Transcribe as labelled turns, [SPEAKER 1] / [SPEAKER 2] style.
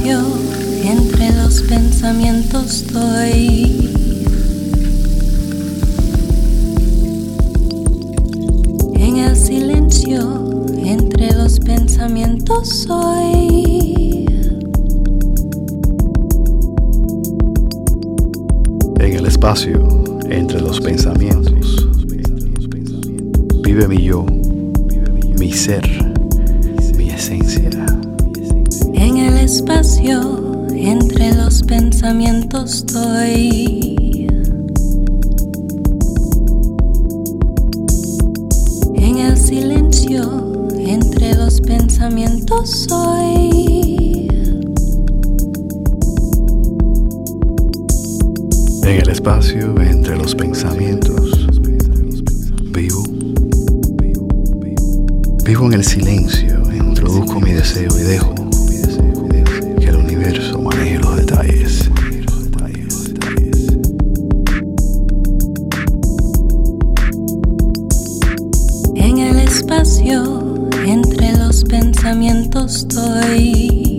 [SPEAKER 1] espacio entre los pensamientos estoy. En el silencio entre los pensamientos soy.
[SPEAKER 2] En el espacio entre los pensamientos vive mi yo, mi ser, mi esencia.
[SPEAKER 1] En el espacio entre los pensamientos estoy. En el silencio entre los pensamientos soy.
[SPEAKER 2] En el espacio entre los pensamientos vivo en el silencio, introduzco mi deseo y dejo que el universo maneje los detalles.
[SPEAKER 1] En el espacio entre los pensamientos estoy.